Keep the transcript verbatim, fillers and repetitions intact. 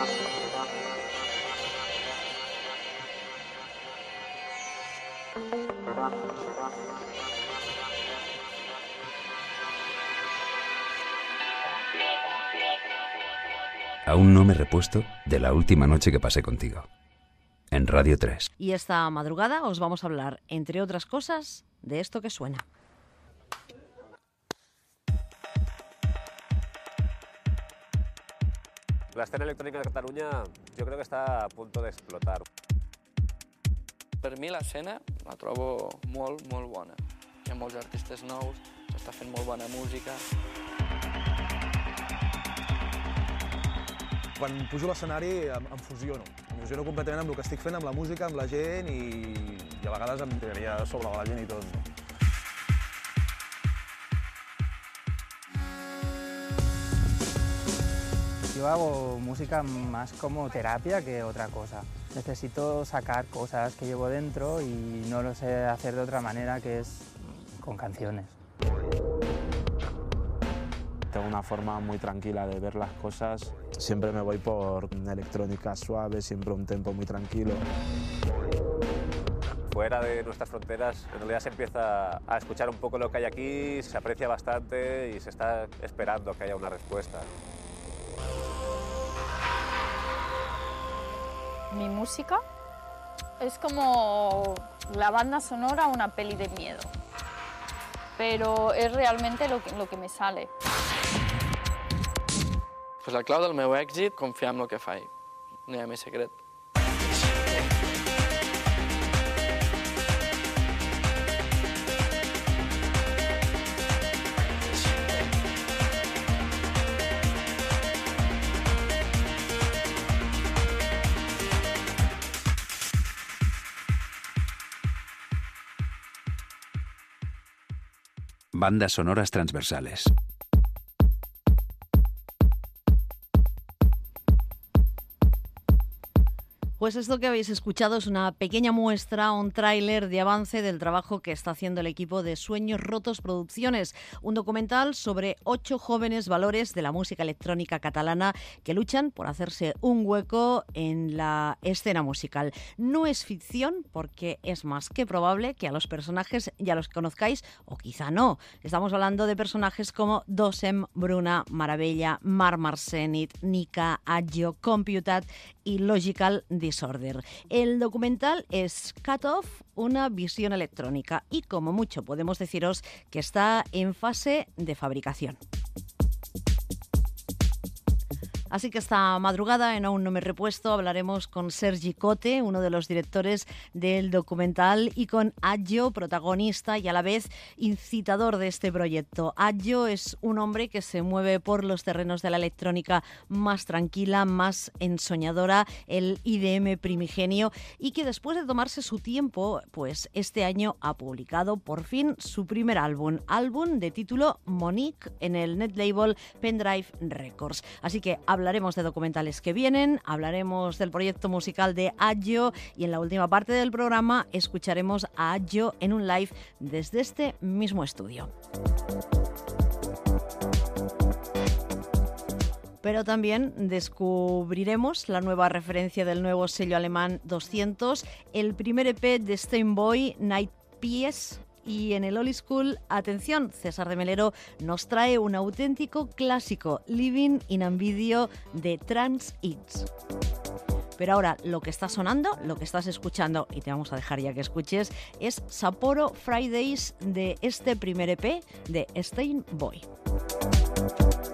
Aún no me he repuesto de la última noche que pasé contigo. En Radio tres. Y esta madrugada os vamos a hablar, entre otras cosas, de esto que suena. La escena electrònica de Catalunya jo crec que està a punt d'explotar. Per mi l'escena la trobo molt, molt bona. Hi ha molts artistes nous, s'està fent molt bona música. Quan pujo a l'escenari em, em fusiono. Em fusiono completament amb el que estic fent, amb la música, amb la gent i, i a vegades em tiraria sobre la gent i tot. No? Yo hago música más como terapia que otra cosa. Necesito sacar cosas que llevo dentro y no lo sé hacer de otra manera que es con canciones. Tengo una forma muy tranquila de ver las cosas. Siempre me voy por electrónica suave, siempre un tempo muy tranquilo. Fuera de nuestras fronteras, en realidad se empieza a escuchar un poco lo que hay aquí, se aprecia bastante y se está esperando que haya una respuesta. Mi música es como la banda sonora a una peli de miedo, pero es realmente lo que, lo que me sale. Pues la clau del meu èxit, confiar en el que faig. No hi ha més secret. Bandas sonoras transversales. Pues esto que habéis escuchado es una pequeña muestra, un tráiler de avance del trabajo que está haciendo el equipo de Sueños Rotos Producciones, un documental sobre ocho jóvenes valores de la música electrónica catalana que luchan por hacerse un hueco en la escena musical. No es ficción porque es más que probable que a los personajes ya los conozcáis o quizá no. Estamos hablando de personajes como Dosem, Bruna, Maravella, Mar Marcenit, Nika, Agio, Computat y Logical Disorder. El documental es Cut Off, una visión electrónica y como mucho podemos deciros que está en fase de fabricación. Así que esta madrugada, en Aún no me he repuesto, hablaremos con Sergi Cote, uno de los directores del documental, y con Agio, protagonista y a la vez incitador de este proyecto. Agio es un hombre que se mueve por los terrenos de la electrónica más tranquila, más ensoñadora, el I D M primigenio, y que después de tomarse su tiempo, pues este año ha publicado por fin su primer álbum, álbum de título Monique, en el net label Pendrive Records. Así que hablaremos de documentales que vienen, hablaremos del proyecto musical de Agio y en la última parte del programa escucharemos a Agio en un live desde este mismo estudio. Pero también descubriremos la nueva referencia del nuevo sello alemán doscientos, el primer E P de Steinboy, Night Pies. Y en el Old School, atención, César de Melero nos trae un auténtico clásico, Living in Ambidio de Trans Hits. Pero ahora lo que está sonando, lo que estás escuchando, y te vamos a dejar ya que escuches, es Sapporo Fridays de este primer E P de Steinboy.